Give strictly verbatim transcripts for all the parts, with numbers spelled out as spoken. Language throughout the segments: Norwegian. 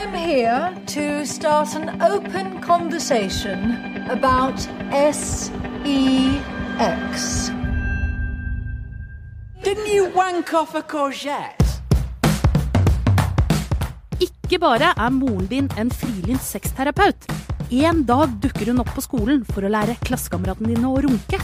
I'm here to start an open conversation about S E X. Didn't you wank off a courgette? Ikke bare er moren din en frilynt sexterapeut. En dag dukker hun opp på skolen for å lære klassekameratene dine å runke.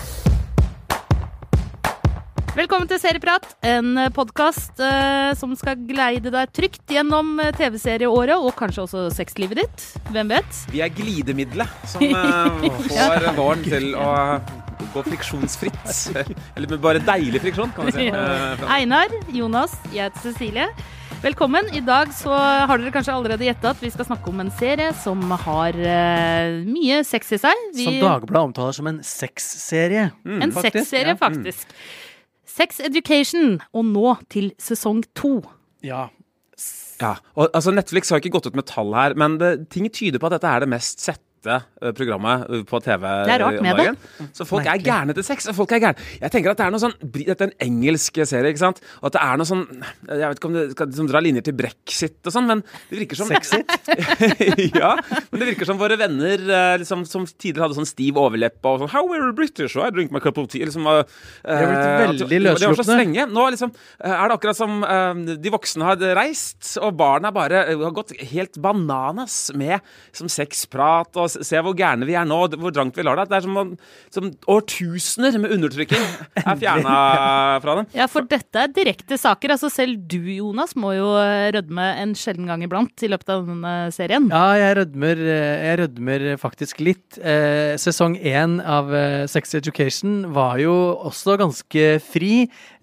Velkommen til Serieprat, en podcast uh, som skal gleide deg trygt gjennom tv-serieåret og kanskje også sexlivet ditt. Hvem vet? Vi er glidemiddelet som uh, får våren til å gå friksjonsfritt. Eller med bare deilig friksjon, kan vi si. Uh, Einar, Jonas, jeg heter Cecilie. Velkommen. I dag så har dere kanskje allerede gjettet at vi skal snakke om en serie som har uh, mye sex i seg. Vi... Som Dagbladet omtaler som en sexserie. Mm, en sexserie, ja. Faktisk. Mm. Sex Education, og nå til sesong to. Ja. Ja, og altså Netflix har ikke gått ut med tall her, men det, ting tyder på at dette er det mest sette programmet på T V det er rart med det. Så folk er gærne til sex, og folk er gærne. Jeg tenker at det er noe sånn, dette er en engelsk serie, ikke sant? Og at det er noe sånn, jeg vet ikke om det skal liksom dra linjer til Brexit og sånn, men det virker som... Sexit? Ja, men det virker som våre venner, liksom, som tidligere hadde sånn stiv overlepp og sånn, how are British, I drink my cup of tea, liksom, uh, det har blitt veldig løsluppende. Det var så slenge. Nå liksom, er det akkurat som uh, de voksne har reist, og barna bare uh, har gått helt bananas med som sexprat og se hvor gærne vi er nå, hvor drangt vi lar det. Det er som, som årtusener med undertrykking er fjernet fra dem. Ja, for dette er direkte saker. Altså selv du, Jonas, må jo rødme en sjelden gang iblant i løpet av denne serien. Ja, jeg rødmer, jeg rødmer faktisk litt. Eh, sesong én av Sex Education var jo også ganske fri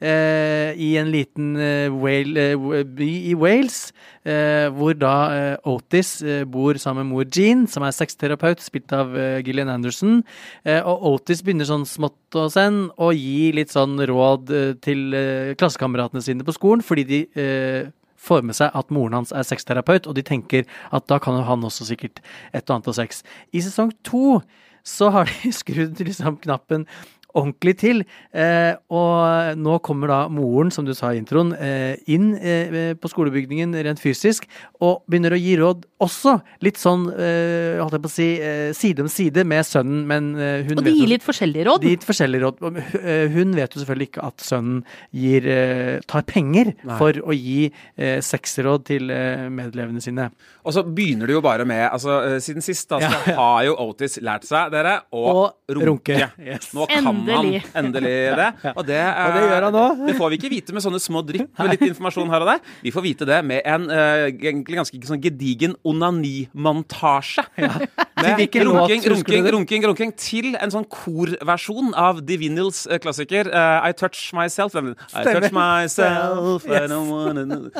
eh, i en liten eh, Wale, eh, by i Wales, eh, hvor da eh, Otis eh, bor sammen med mor Jean, som er sexterapeut, spilt av uh, Gillian Anderson, uh, og Otis begynner sånn smått og sen å gi litt sånn råd uh, til uh, klassekameratene sine på skolen, fordi de uh, får med seg at moren hans er sexterapeut, og de tenker at da kan jo han også sikkert et og annet av sex. I sesong to så har de skrudd liksom knappen ordentlig til, eh, og nå kommer da moren, som du sa i introen, eh, inn eh, på skolebygningen rent fysisk, og begynner å gi råd også litt sånn, eh, holdt jeg på å si, eh, side om side med sønnen, men eh, hun og de vet gir litt forskjellige råd. De gir litt forskjellige råd. Hun vet jo selvfølgelig ikke at sønnen gir, eh, tar penger Nei. For å gi eh, sexråd til eh, medlevene sine. Og så begynner det jo bare med, altså siden sist da, så ja, ja. har jo Otis lært seg, dere, å og runke. runke. Yes. Nå kan endelig. han endelig det. Og det, er, og det gjør han nå. Det får vi ikke vite med sånne små drypp med litt informasjon her og der. Vi får vite det med en uh, egentlig ganske sånn gedigen onani-montasje. Ja. Med runking, runking, runking, runking til en sånn korversjon av Divinyls uh, klassiker uh, I Touch Myself. I touch myself yes. I don't wanna know.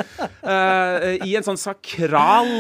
Uh, I en sånn sakral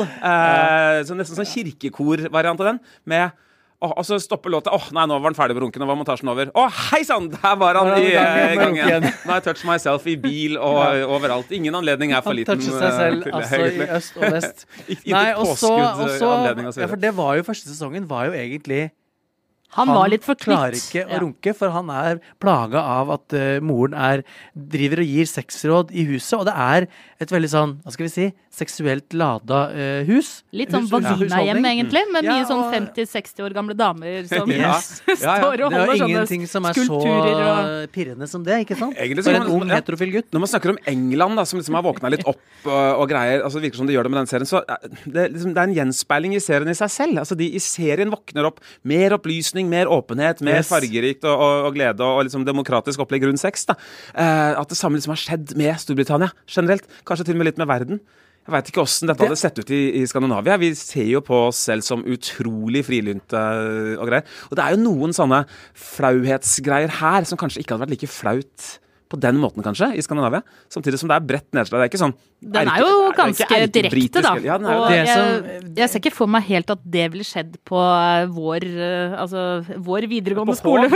uh, så nesten sånn kirkekor-variant av den med Oh, og så stopper låta. Åh, oh, nei, nå var den ferdig med runken, nå var montasjen over. Åh, oh, hei sann, der var han i uh, gangen. Nå har jeg touch myself i bil og ja. overalt. Ingen anledning er for han liten. Han toucher seg selv, uh, altså i øst og vest. nei, og så, og så ja, for det var jo første sesongen, var jo egentlig Han, han var litt for klarer ikke å runke, for han er plaget av at uh, moren er, driver og gir sexråd i huset, og det er et veldig sånn, hva skal vi si, seksuelt lada uh, hus. Litt sånn vagina-hjem egentlig, med ja, mye sånn femti-seksti år gamle damer som yes. står og holder sånne ingenting som er så og... pirrende som det, ikke sant? Egentlig, for en man, ung ja. heterofil gutt. Når man snakker om England, da, som liksom har våknet litt opp og, og greier, altså det virker som de gjør det med den serien, så det, liksom, det er en gjenspeiling i serien i seg selv. Altså de i serien våkner opp mer opplysning, mer åpenhet, mer yes. fargerikt og, og, og glede og, og liksom demokratisk opplegg rundt sex, da. Eh, at det samme liksom har skjedd med Storbritannia generelt, kanskje til og med litt med verden. Jeg vet ikke hvordan dette hadde sett ut i, i Skandinavia. Vi ser jo på oss selv som utrolig frilynte og greier. Og det er jo noen sånne flauhetsgreier her som kanskje ikke hadde vært like flaut på den måten kanskje, i Skandinavia. Samtidig som det er bredt nedslag. Det er ikke sånn... Den er jo ganske direkte, da. Ja, og jeg, jeg ser ikke for meg helt at det ville skjedd på vår, altså, vår videregående skole.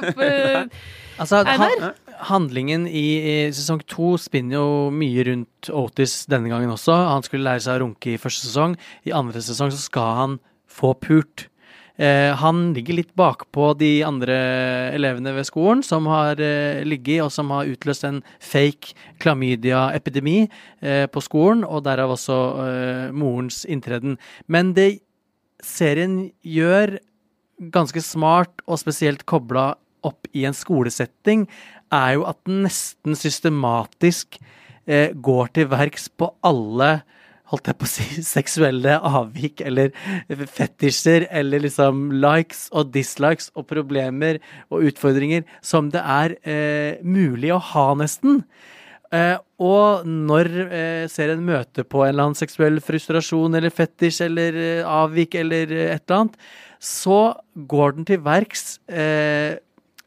altså, han, handlingen i, i sesong to spinner jo mye rundt Otis denne gangen også. Han skulle lære seg å runke i første sesong. I andre sesong så skal han få pult. Eh, han ligger litt bakpå de andre elevene ved skolen som har eh, ligget og som har utløst en fake klamydia-epidemi eh, på skolen, og derav også eh, morens inntreden. Men det serien gjør ganske smart og spesielt koblet opp i en skolesetting, er jo at den nesten systematisk eh, går til verks på alle, holdt jeg på å si, seksuelle avvik, eller fetisjer, eller liksom likes og dislikes og problemer og utfordringer som det er eh, mulig å ha nesten. Eh, og når eh, serien møter på en eller annen seksuell frustrasjon, eller fetisj, eller eh, avvik, eller eh, et eller annet, så går den til verks eh,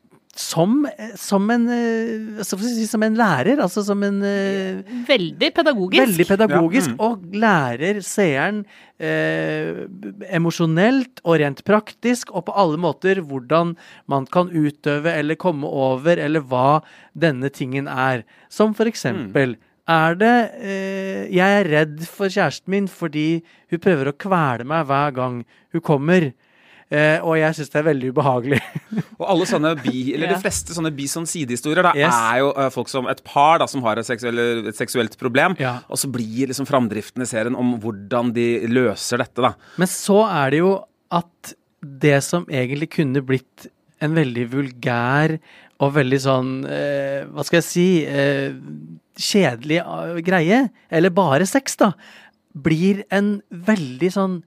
Som, som, en, si, som en lærer, altså som en Veldig pedagogisk. Veldig pedagogisk, ja. mm. og lærer seeren eh, emosjonelt og rent praktisk, og på alle måter hvordan man kan utøve eller komme over, eller hva denne tingen er. Som for eksempel, mm. er det eh, jeg er redd for kjæresten min fordi hun prøver å kvele meg hver gang hun kommer. Uh, og jeg synes det er veldig ubehagelig. Og alle sånne bi, eller ja. de fleste sånne bi sånn sidehistorier da, yes. er jo uh, folk som et par da, som har et, seksuell, et seksuelt problem, ja. og så blir liksom framdriften i serien om hvordan de løser dette da. Men så er det jo at det som egentlig kunne blitt en veldig vulgær og veldig sånn, uh, hva skal jeg si, uh, kjedelig uh, greie, eller bare sex da, blir en veldig sånn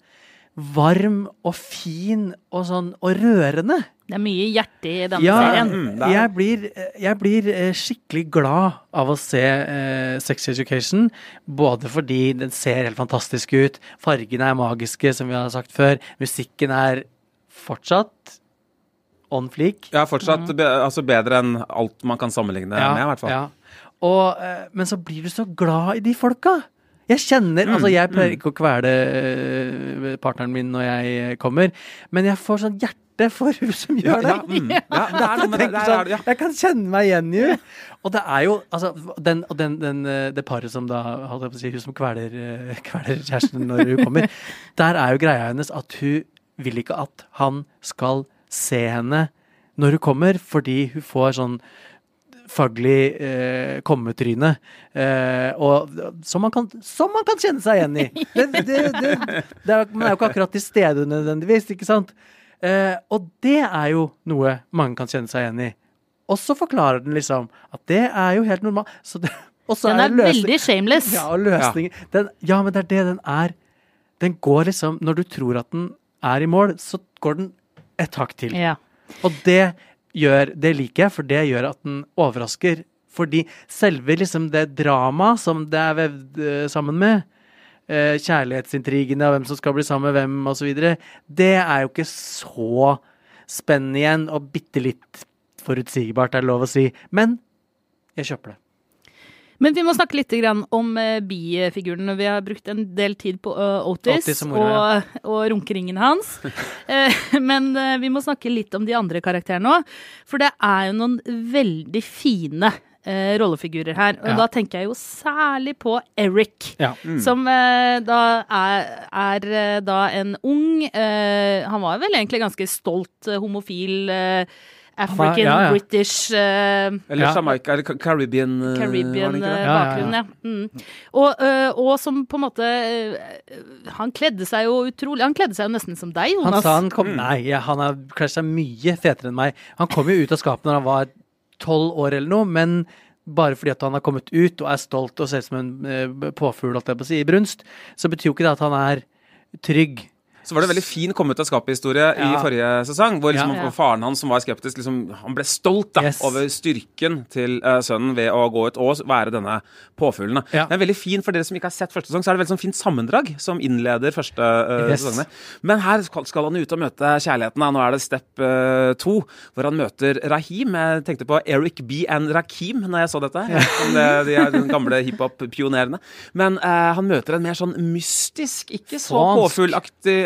varm og fin og sånn, og rørende. Det er mye hjerte i denne ja, serien. Mm, jeg blir, jeg blir skikkelig glad av å se eh, Sex Education, både fordi den ser helt fantastisk ut, fargene er magiske, som vi har sagt før, musikken er fortsatt on fleek. Ja, fortsatt mm. be, altså bedre enn alt man kan sammenligne ja, med, i hvert fall. Ja. Og, eh, men så blir du så glad i de folka. Jeg kjenner, mm, altså jeg pleier ikke å kvele uh, partneren min når jeg kommer, men jeg får sånn hjerte for hun som gjør det. Ja, mm, ja, det er noe med det. det er, sånn, jeg kan kjenne meg igjen i henne. Og det er jo, altså, den, den, den, det paret som da, holdt jeg på å si, hun som kveler, uh, kveler kjæresten når hun kommer, der er jo greia hennes at hun vil ikke at han skal se henne når hun kommer, fordi hun får sånn faglig eh, kommetryne, eh, og som man, kan, som man kan kjenne seg igjen i. Det, det, det, det er, man er jo ikke akkurat til stede nødvendigvis, ikke sant? Eh, og det er jo noe mange kan kjenne seg igjen i. Og så forklarer den liksom at det er jo helt normalt. Så det, og så den er, er løsning, veldig shameless. Ja, og løsningen. Ja. Den, ja, men det er det den er. Den går liksom, når du tror at den er i mål, så går den et hakk til. Ja. Og det Gjør, det liker jeg, for det gjør at den overrasker. Fordi selve liksom det drama som det er vevd uh, sammen med, uh, kjærlighetsintrigene og hvem som skal bli sammen med hvem og så videre, det er jo ikke så spennende igjen, og bitte litt forutsigbart er det lov å si. Men jeg kjøper det. Men vi må snakke litt grann om uh, bifiguren. Vi har brukt en del tid på uh, Otis, Otis og, og, og runkeringen hans. uh, men uh, vi må snakke litt om de andre karakterene også. For det er jo noen veldig fine uh, rollefigurer her. Og ja. Da tenker jeg jo særlig på Eric. Ja. Mm. Som uh, da er, er uh, da en ung, uh, han var vel egentlig ganske stolt, uh, homofil uh, African, ja, ja. British uh, Eller ja. Jamaica, eller Caribbean uh, Caribbean uh, bakgrunn, ja. ja. Mm. Og, uh, og som på en måte uh, han kledde seg jo utrolig Han kledde seg jo nesten som deg, Jonas. Han sa han kom, mm. Nei, ja, han har kledd seg mye fetere enn meg. Han kom jo ut av skapet når han var tolv år eller noe, men bare fordi at han har kommet ut og er stolt og ser ut som en uh, påfugl, holdt jeg på å si, i brunst, så betyr jo ikke det at han er trygg. Så var det veldig fin komme ut av skapet-historie ja. I forrige sesong, hvor liksom ja, ja. faren hans som var skeptisk, liksom, han ble stolt da, yes. over styrken til uh, sønnen ved å gå ut og være denne påfuglen. Ja. Det er veldig fin, for dere som ikke har sett første sesong, så er det veldig sånn fint sammendrag som innleder første uh, yes. sesongene. Men her skal han ut og møte kjærligheten. Nå er det step uh, to, hvor han møter Raheem. Jeg tenkte på Eric B. and Rakim når jeg så dette. Ja. Det, de er den gamle hiphop-pionerene. Men uh, han møter en mer sånn mystisk, ikke så påfuglaktig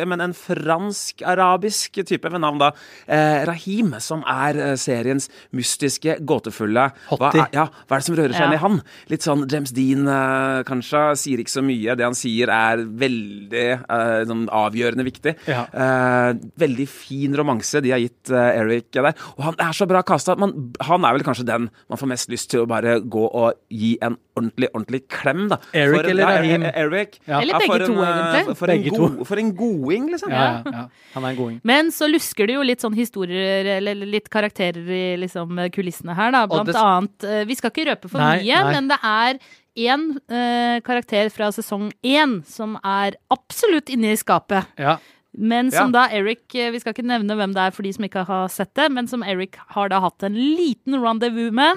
men en fransk-arabisk type ved navn da, eh, Rahim, som er eh, seriens mystiske, gåtefulle. Hva er, ja, hva er det som rører seg inn i han? Litt sånn James Dean, eh, kanskje, sier ikke så mye. Det han sier er veldig eh, sånn avgjørende viktig. Ja. Eh, veldig fin romanse de har gitt eh, Eric der. Og han er så bra kastet. Man, han er vel kanskje den man får mest lyst til å bare gå og gi en ordentlig, ordentlig klem, da. Eric for, eller Rahim? Ja, Eric. Ja. Eller begge en, to, egentlig. For en, go, for en goding, liksom. Ja, ja, ja. Han er en goding. Men så lusker det jo litt sånn historier, eller litt karakterer i liksom, kulissene her, da. Blant det... annet, vi skal ikke røpe for nei, mye, nei. Men det er en uh, karakter fra sesong én som er absolutt inne i skapet. Ja. Men som ja. da Eric, vi skal ikke nevne hvem det er for de som ikke har sett det, men som Eric har da hatt en liten rendezvous med,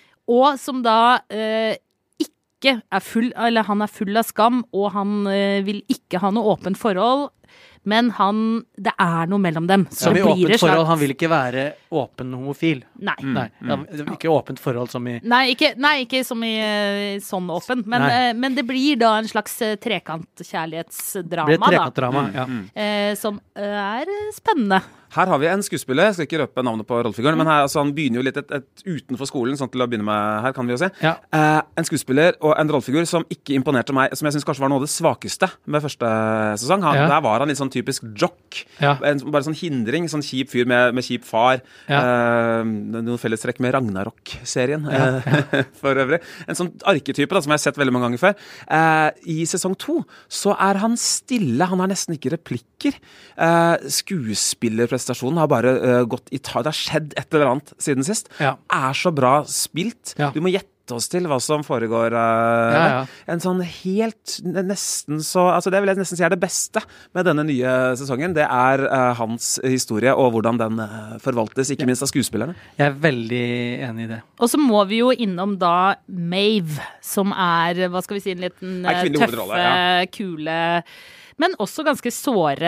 og som da uh, ikke er full, eller han er full av skam, og han uh, vil ikke ha noe åpent forhold, men han, det er noe mellom dem. Så som i åpent slags... forhold, han vil ikke være åpen homofil. Nei. Mm. Nei. Mm. Ikke åpent forhold som i... Nei, ikke, nei, ikke som i uh, sånn åpent, men, uh, men det blir da en slags uh, trekant-kjærlighetsdrama. Det blir trekantdrama, da. ja. Mm. Uh, som uh, er spennende. Her har vi en skuespiller, jeg skal ikke røpe navnet på rollefiguren, men her, altså, han begynner jo litt et, et utenfor skolen, sånn til å begynne med her, kan vi jo se. Ja. Eh, en skuespiller og en rollefigur som ikke imponerte meg, som jeg synes kanskje var noe av det svakeste med første sesong. Han, ja. Der var han litt sånn typisk jock, ja. en, bare sånn hindring, sånn kjip fyr med, med kjip far. Ja. Eh, noen fellestrekk med Ragnarok-serien, ja. eh, for øvrig. En sånn arketype da, som jeg har sett veldig mange ganger før. Eh, I sesong to så er han stille, han har nesten ikke replikker. Eh, skuespillerprestasjonen Stasjonen har bare uh, gått i ta. Det har skjedd et eller annet siden sist. Ja. Er så bra spilt. Ja. Du må gjette oss til hva som foregår. Uh, ja, ja. En sånn helt nesten så altså det vil jeg nesten si er det beste med denne nye sesongen. Det er uh, hans historie og hvordan den uh, forvaltes, ikke ja. minst av skuespillerne. Jeg er veldig enig i det. Og så må vi jo innom da Maeve, som er, hva skal vi si, en liten uh, tøffe, ja. kule men også ganske såre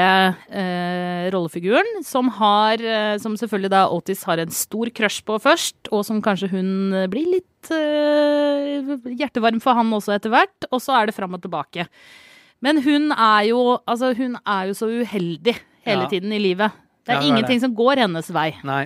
eh, rollefiguren, som har, eh, som selvfølgelig da Otis har en stor crush på først, og som kanskje hun blir litt eh, hjertevarm for han også etter hvert, og så er det fram og tilbake. Men hun er jo, altså hun er jo så uheldig hele ja. tiden i livet. Det er ja, ingenting det. som går hennes vei. Nei.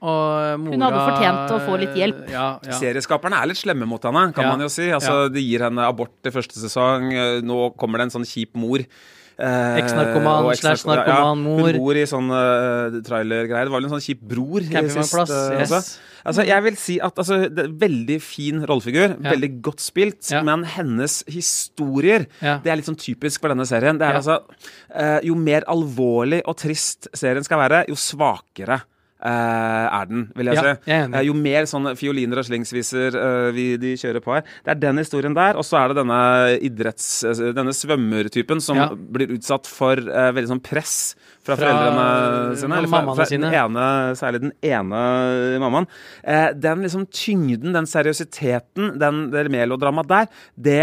Og mora, hun hadde fortjent å få litt hjelp. Ja, ja. Serieskaperne er litt slemme mot henne, kan ja. man jo si. Altså, ja. De gir henne abort i første sesong. Nå kommer det en sånn kjip mor. Eh, Eks-narkoman, slash narkoman, mor. Hun bor i sånn uh, trailergreier. Det var vel en sånn kjip bror i sist. Uh, yes. Altså, jeg vil si at altså, det er veldig fin rollefigur, ja. veldig godt spilt, ja. men hennes historier, ja. det er litt sånn typisk for denne serien. Det er ja. altså, uh, jo mer alvorlig og trist serien skal være, jo svakere. Uh, er den, vil jeg ja, si. Jeg uh, jo mer sånne fioliner og slingsviser uh, vi, de kjører på her. Det er den historien der, og så er det denne idretts, uh, denne svømmertypen som ja. blir utsatt for uh, veldig sånn press fra, fra foreldrene sine, eller fra, fra den ene, særlig den ene mammaen. Uh, den liksom tyngden, den seriøsiteten, den, det melodramaet der, det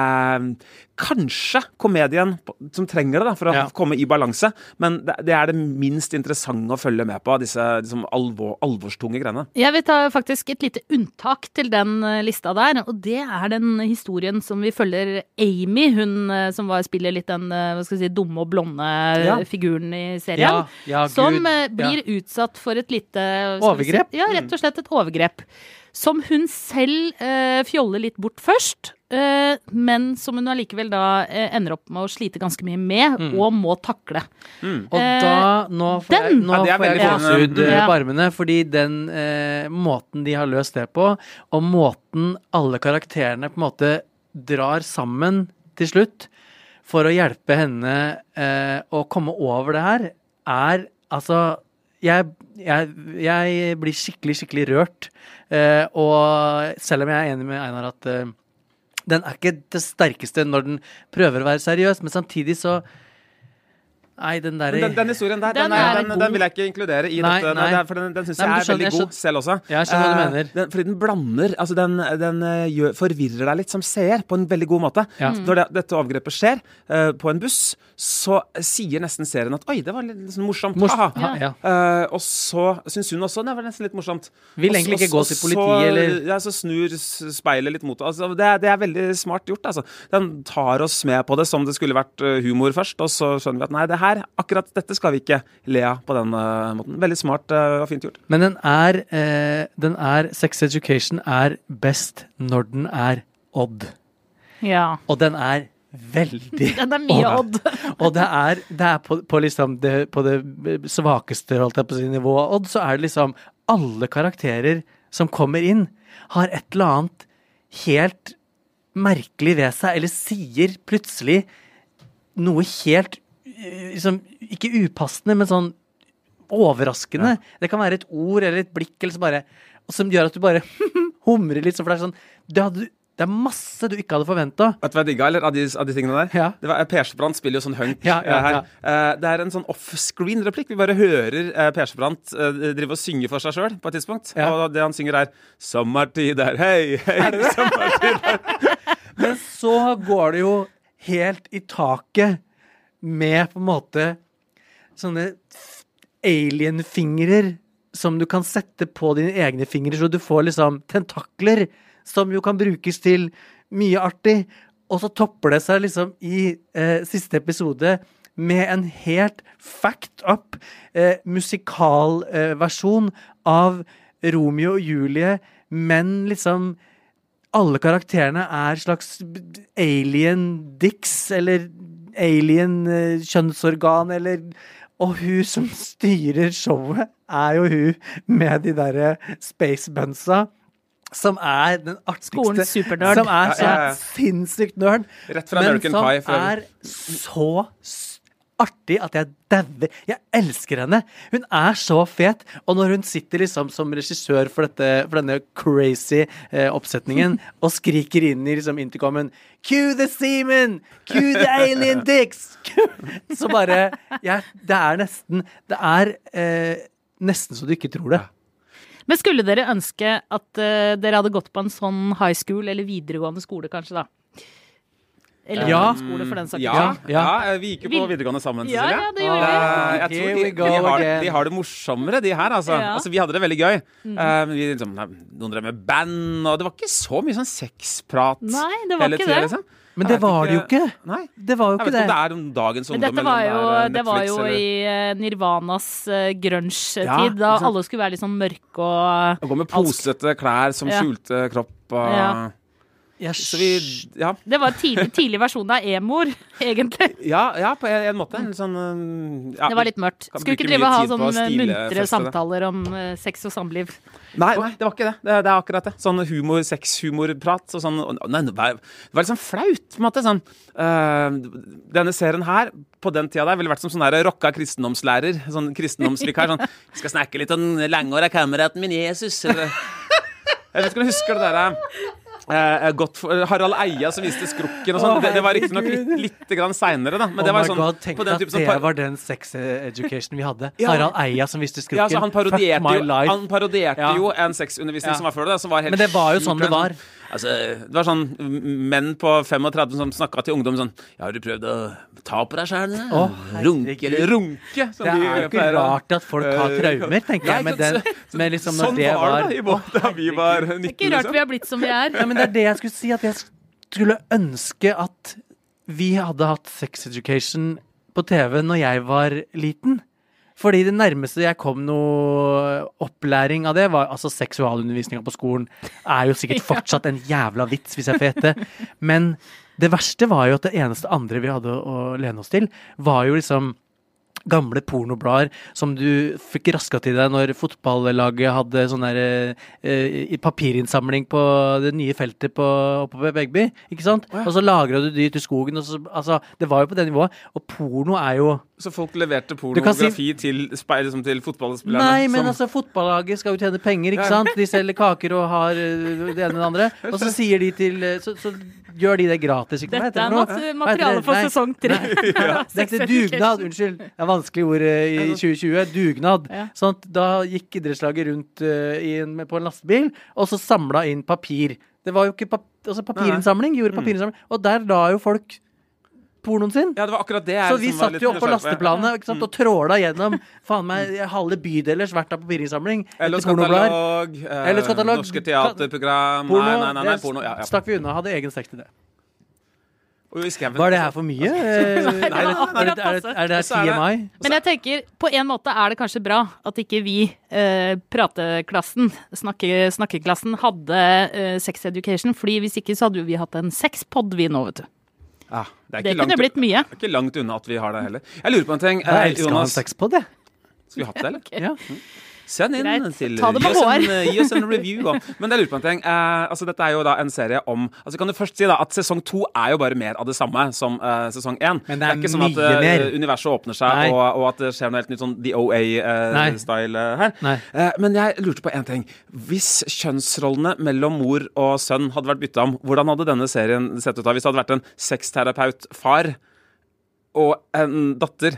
er kanskje komedien som trenger det da, for å ja. komme i balanse, men det, det er det minst interessante å følge med på, disse liksom, alvor, alvorstunge greiene. Jeg vil ta faktisk et lite unntak til den lista der, og det er den historien som vi følger Amy, hun som var, spiller litt den hva skal jeg si, dumme og blonde ja. figuren i serien, ja, ja, som blir ja. utsatt for et lite overgrep. Si, ja, rett og slett et overgrep. Som hun selv eh, fjoller litt bort først, eh, men som hun allikevel da eh, ender opp med å slite ganske mye med, mm. og må takle. Mm. Og da, nå får den, jeg, nå ja, får jeg gåsehud i ja. barmene, fordi den eh, måten de har løst det på, og måten alle karakterene på en måte drar sammen til slutt, for å hjelpe henne eh, å komme over det her, er altså... Jeg, jeg, jeg blir skikkelig, skikkelig rørt. Eh, og selv om jeg er enig med Einar at eh, den er ikke det sterkeste når den prøver å være seriøs, men samtidig så Nei, den der... Den, den historien der, den, den, er, den, den vil jeg ikke inkludere i nei, dette. Nei. Nei, for den, den synes nei, jeg er skjønner, veldig god selv også. Jeg skjønner hva du mener. Uh, den, fordi den blander, altså den, den uh, gjør, forvirrer deg litt som seer på en veldig god måte. Ja. Når det, dette overgrepet skjer uh, på en buss, så sier nesten serien at oi, det var litt sånn morsomt. Morsomt. Ja. Ja. Uh, og så synes hun også det var nesten litt morsomt. Vil egentlig ikke gå til politiet, eller? Ja, så snur speilet litt mot det. Altså, det, det er veldig smart gjort, altså. Den tar oss med på det som det skulle vært humor først, og så skjønner vi at nei, det her her, akkurat dette skal vi ikke le av på den uh, måten. Veldig smart uh, og fint gjort. Men den er, eh, den er, Sex Education er best når den er odd. Ja. Og den er veldig Den er mye odd. Og det er, det er på, på, liksom det, på det svakeste, holdt jeg på sin nivå av odd, så er det liksom alle karakterer som kommer inn, har et eller annet helt merkelig ved seg, eller sier plutselig noe helt, liksom, ikke upassende, men sånn overraskende. Ja. Det kan være et ord eller et blikk, eller så bare, som gjør at du bare humrer litt, så for det er sånn, det hadde du Det er masse du ikke hadde forventet. Vet du hva jeg digget, eller? Av de, av de tingene der? Ja. Det var, Persebrandt spiller jo sånn hunk ja, ja, her. Ja. Uh, det er en sånn off-screen-replikk. Vi bare hører uh, Persebrandt uh, drive og synge for seg selv på et tidspunkt. Ja. Og det han synger er «Sommertid der, hei, hei, sommertid der». Men så går det jo helt i taket med på en måte sånne alien-fingrer som du kan sette på dine egne fingre, så du får liksom tentakler som jo kan brukes til mye artig, og så topper det seg liksom i eh, siste episode med en helt fact up eh, musikalversjon eh, av Romeo og Julie, men liksom alle karakterene er slags alien dicks, eller alien eh, kjønnsorgan, eller og hun som styrer showet er jo hun med de der space bunsa, som er den artigste, skolens supernørd, som er så ja, ja, ja. sinnssykt nørd, rett fra American Pie, men som er så artig at jeg dauer. Jeg elsker henne. Hun er så fet, og når hun sitter liksom som regissør for, dette, for denne crazy eh, oppsetningen, og skriker inn i liksom intercomen, cue the semen, cue the alien dicks, så bare, ja, det er nesten, det er eh, nesten så du ikke tror det. Men skulle dere ønske at uh, dere hadde gått på en sånn high school eller videregående skole, kanskje da? Eller ja. skole for den saks ja, ja, ja, vi gikk jo på videregående sammen, ja, Cecilia. Ja, det gjorde vi. Uh, jeg tror de, de, har, de har det morsommere, de her, altså. Ja. Altså vi hadde det veldig gøy. Mm. Uh, vi, liksom, noen drev med band, og det var ikke så mye sånn sexprat. Nei, det var ikke tiden, det. Liksom. Men det var det jo ikke. Nei. Det var jo ikke det. Jeg vet ikke om det er om dagens ungdom. Men dette var jo, det, det var jo i Nirvanas uh, grunge-tid, ja, da alle skulle være litt sånn mørke og... Og gå med posete klær som ja. skjulte kropp og... Ja. Yes. Vi, ja. Det var tidlig, tidlig versjon av emo-er, egentlig. Ja, ja, på en, en måte. En sånn, ja, det var litt mørkt. Skulle ikke drive og ha sånne muntre samtaler om uh, sex og samliv. Nei, nei, det var ikke det. Det, det er akkurat det. Sånn humor, sex-humorprat og sånn. Nei, det var, det var liksom flaut, på en måte. Sånn, uh, denne serien her, på den tida der, ville vært som sånn der rocka kristendomslærer. Sånn kristendomsvikar. Sånn, skal snakke litt om langhåra kameraten min Jesus. Eller, jeg vet ikke om du husker det der. Eh, godt for, Harald Eia som viste skrukken og sånn. Oh, det, det var ikke nok litt, litt grann senere da. Men oh det var sånn, God, tenk at det par... var den sex education vi hadde. Ja. Harald Eia som viste skrukken. Ja, så han parodierte, jo, han parodierte ja. jo en sexundervisning ja. som var før det, som var helt men det var jo sånn det var. Altså, det var sånn menn på femogtredve som snakket til ungdom sånn, ja, har du prøvd å ta på deg selv? Oh, runke eller runke? Det er jo ikke rart at folk har traumer, tenker jeg, med den. Med liksom når sånn det var det da, da vi var nitten. Det er ikke rart vi har blitt som vi er. Ja, men det er det jeg skulle si, at jeg skulle ønske at vi hadde hatt sex education på T V når jeg var liten. Fordi det nærmeste jeg kom noe opplæring av det var, altså seksualundervisningen på skolen er jo sikkert fortsatt en jævla vits hvis jeg får gjette. Men det verste var jo at det eneste andre vi hadde å lene oss til var jo liksom gamle pornoblader som du fikk rasket til deg når fotballaget hadde sånn der eh, papirinnsamling på det nye feltet på, oppe på Begby, ikke sant? Oh, ja. Og så lagret du dyrt i skogen, og så, altså, det var jo på det nivået, og porno er jo... Så folk leverte pornografi si... til, liksom til fotballspillerne? Nei, men som... altså, fotballaget skal jo tjene penger, ikke sant? De selger kaker og har det ene og det andre, og så sier de til, så, så gjør de det gratis, ikke? Dette er mat materiale for sesong tre. Ja. Dette er dugnad, unnskyld. Det er vanskelig ord i tjue tjue, dugnad. Ja. Sånn at da gikk idrettslaget rundt uh, i en, på en lastebil, og så samlet inn papir. Det var jo ikke pap altså papirinnsamling, gjorde papirinnsamling, og der la jo folk pornoen sin. Ja, det var akkurat det. Så vi satt jo opp på lasteplanet ikke sant, og tråla gjennom faen meg halve bydelers hvert av papirinnsamling. Eller katalog, eh, norske teaterprogram. Porno, nei, nei, nei, nei, porno. Ja, ja. Stakk vi unna, hadde egen sex til det. Var det her for mye? Nei, nei, nei, er, det, er, det, er det T M I? Men jeg tenker, på en måte er det kanskje bra at ikke vi, eh, prateklassen, snakke, snakkeklassen, hadde eh, sex education, fordi hvis ikke så hadde vi hatt en sexpod vi nå, vet du. Ja, det er det ikke kunne langt, blitt mye. Det er ikke langt unna at vi har det heller. Jeg lurer på en ting. Jeg elsker Jonas. Han sexpod, jeg. Skal vi hatt det, eller? Okay. Ja. Send inn Greit. til Ta det med gi, oss en, hår. gi oss en review. Og. Men jeg lurer på en ting. Eh, altså, dette er jo da en serie om altså Kan du først si da at sesong to er jo bare mer av det samme som uh, sesong én. Men det er, det er ikke sånn at uh, universet åpner seg, og, og at det skjer noe helt nytt sånn D O A-style uh, uh, her. Uh, men jeg lurte på en ting. Hvis kjønnsrollene mellom mor og sønn hadde vært bytta om, hvordan hadde denne serien sett ut da? Hvis det hadde vært en sexterapeut-far og en datter?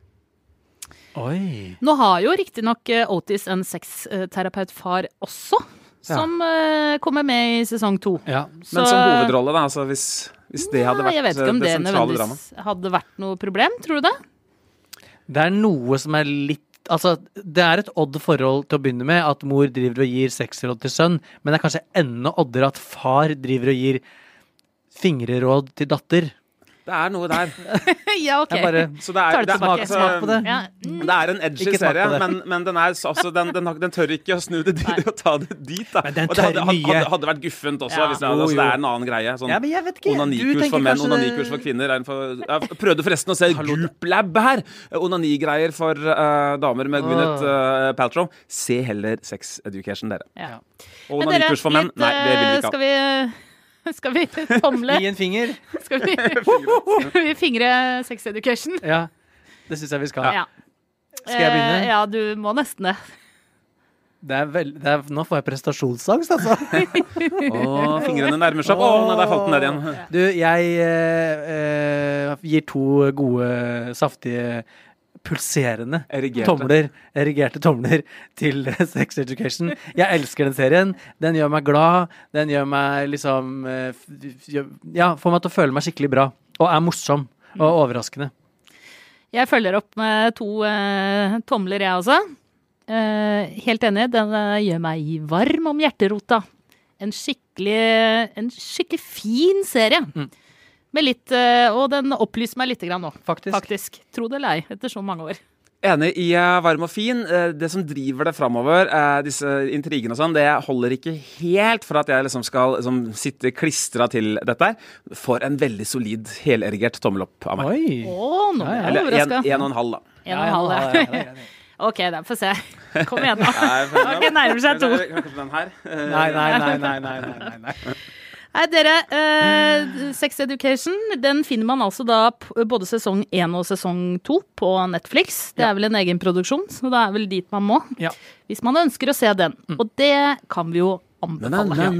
Oi. Nå har jo riktig nok Otis en sexterapeutfar også, som ja. kommer med i sesong to. Ja. Så, men som hovedrolle da, altså hvis, hvis det hadde vært jeg vet ikke om det, det sentrale drama. Hadde vært noe problem, tror du det? Det er noe som er litt, altså det er et odd forhold til å begynne med, at mor driver og gir sexråd til sønn, men det er kanskje enda oddere at far driver og gir fingreråd til datter. Det er noe der. Ja, ok. Bare, så det er, det er smak, smak på det. Ja. Mm. Det er en edgy serie, men, men den, er, altså, den, den, den tør ikke å snu det dit og ta det dit. Da. Men den og det hadde, tør hadde, hadde vært guffent også, ja. hvis det, altså, det er en annen greie. Sånn, ja, men jeg vet ikke. Onanikurs for menn, onanikurs for kvinner. For, jeg prøvde forresten å se Goop Lab her. Onanigreier for uh, damer med Gwyneth uh, Paltrow. Se heller Sex Education, dere. Ja. Og onanikurs for menn, nei, det vil vi ikke ha. Skal vi... Skal vi tomle? Gi en finger. Skal vi, skal vi fingre sex education? Ja, det synes jeg vi skal. Ja. Skal jeg begynne? Ja, du må nesten det. Det er vel, det er, nå får jeg prestasjonsangst, altså. Åh, fingrene nærmer seg. Åh, nei, der falt den ned igjen. Du, jeg eh, eh, gir to gode, saftige, pulserende erigerte. tomler, erigerte tomler til Sex Education. Jeg elsker den serien. Den gjør meg glad. Den gjør meg liksom ja, får meg til å føle meg skikkelig bra. Og er morsom og overraskende. Jeg følger opp med to eh, tomler, jeg også. Eh, helt enig. Den eh, gjør meg varm om hjerterota. En skikkelig, en skikkelig fin serie. Mm. Med litt, og den opplyser meg litt grann nå, faktisk. faktisk. Tro det eller ei, etter så mange år. Enig i uh, varm og fin. Uh, det som driver det fremover, uh, disse intrigene og sånn, det holder ikke helt for at jeg liksom skal liksom, sitte klistra til dette her. For en veldig solid, helerigert tommel opp av meg. Oi! Åh, nå er jeg Eller overrasket. en, en og en halv, da. En og en halv, ja. ja, ja, ja. Ok, da får se. Kom igjen nå. Ok, nærmer seg to. Kanskje den her? Nei, nei, nei, nei, nei, nei, nei. Nei, dere, eh, Sex Education, den finner man altså da p- både sesong én og sesong to på Netflix. Det er vel en egen produksjon, så det er vel dit man må. Ja. Hvis man ønsker å se den. Mm. Og det kan vi jo anbefale.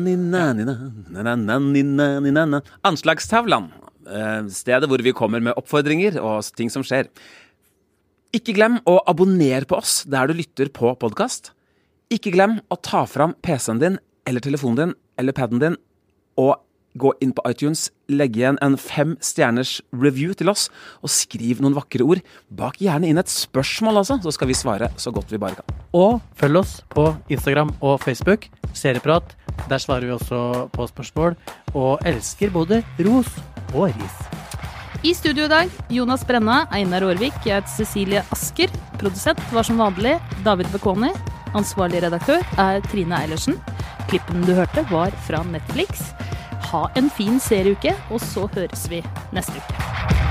Anslagstavlan. Stedet hvor vi kommer med oppfordringer og ting som skjer. Ikke glem å abonnere på oss der du lytter på podcast. Ikke glem å ta fram P C-en din, eller telefonen din, eller padden din, og gå inn på iTunes, legge igjen en fem stjerners review til oss, og skriv noen vakre ord. Bak gjerne inn et spørsmål altså, så skal vi svare så godt vi bare kan. Og følg oss på Instagram og Facebook, Serieprat. Der svarer vi også på spørsmål, og elsker både ros og ris. I studio i dag, Jonas Brenna, Einar Aarvik, jeg heter Cecilie Asker. Produsent var som vanlig David Bekoni. Ansvarlig redaktør er Trine Eilertsen. Klippen du hørte var fra Netflix. Ha en fin serieuke, og så høres vi neste uke.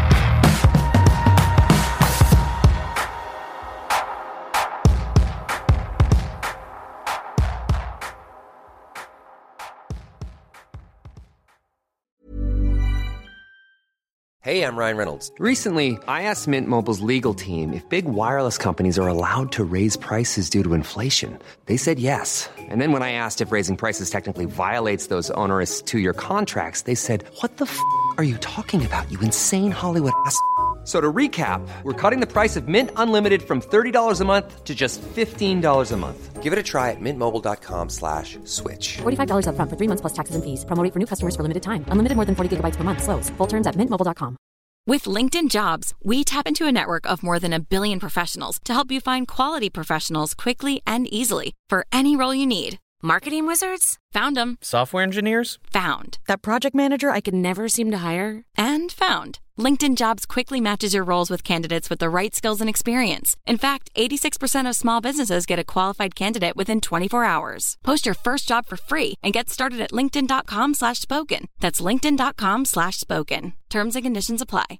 Hey, I'm Ryan Reynolds. Recently, I asked Mint Mobile's legal team if big wireless companies are allowed to raise prices due to inflation. They said yes. And then when I asked if raising prices technically violates those onerous two-year contracts, they said, what the f*** are you talking about, you insane Hollywood ass f- So to recap, we're cutting the price of Mint Unlimited from thirty dollars a month to just fifteen dollars a month. Give it a try at mintmobile.com slash switch. forty-five dollars up front for three months plus taxes and fees. Promo rate for new customers for limited time. Unlimited more than forty gigabytes per month. Slows full terms at mint mobile dot com. With LinkedIn Jobs, we tap into a network of more than a billion professionals to help you find quality professionals quickly and easily for any role you need. Marketing wizards? Found them. Software engineers? Found. That project manager I could never seem to hire? And found. LinkedIn Jobs quickly matches your roles with candidates with the right skills and experience. In fact, eighty-six percent of small businesses get a qualified candidate within twenty-four hours. Post your first job for free and get started at linkedin.com slash spoken. That's linkedin.com slash spoken. Terms and conditions apply.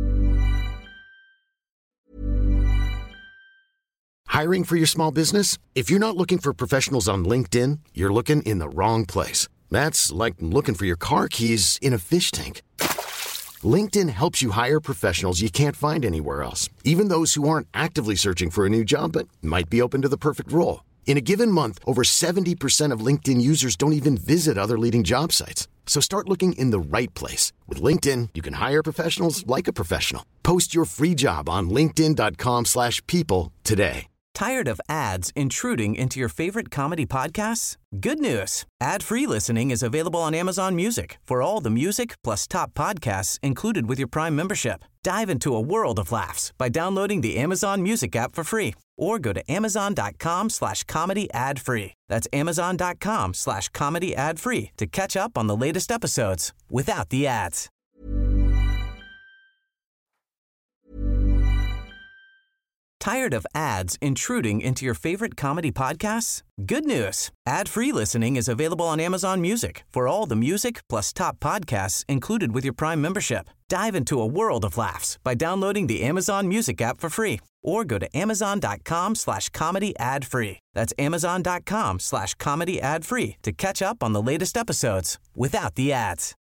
Hiring for your small business? If you're not looking for professionals on LinkedIn, you're looking in the wrong place. That's like looking for your car keys in a fish tank. LinkedIn helps you hire professionals you can't find anywhere else, even those who aren't actively searching for a new job but might be open to the perfect role. In a given month, over seventy percent of LinkedIn users don't even visit other leading job sites. So start looking in the right place. With LinkedIn, you can hire professionals like a professional. Post your free job on linkedin.com slash people today. Tired of ads intruding into your favorite comedy podcasts? Good news. Ad-free listening is available on Amazon Music for all the music plus top podcasts included with your Prime membership. Dive into a world of laughs by downloading the Amazon Music app for free or go to amazon.com slash comedy ad free. That's amazon.com slash comedy ad free to catch up on the latest episodes without the ads. Tired of ads intruding into your favorite comedy podcasts? Good news. Ad-free listening is available on Amazon Music for all the music plus top podcasts included with your Prime membership. Dive into a world of laughs by downloading the Amazon Music app for free or go to amazon.com slash comedy ad free. That's amazon.com slash comedy ad free to catch up on the latest episodes without the ads.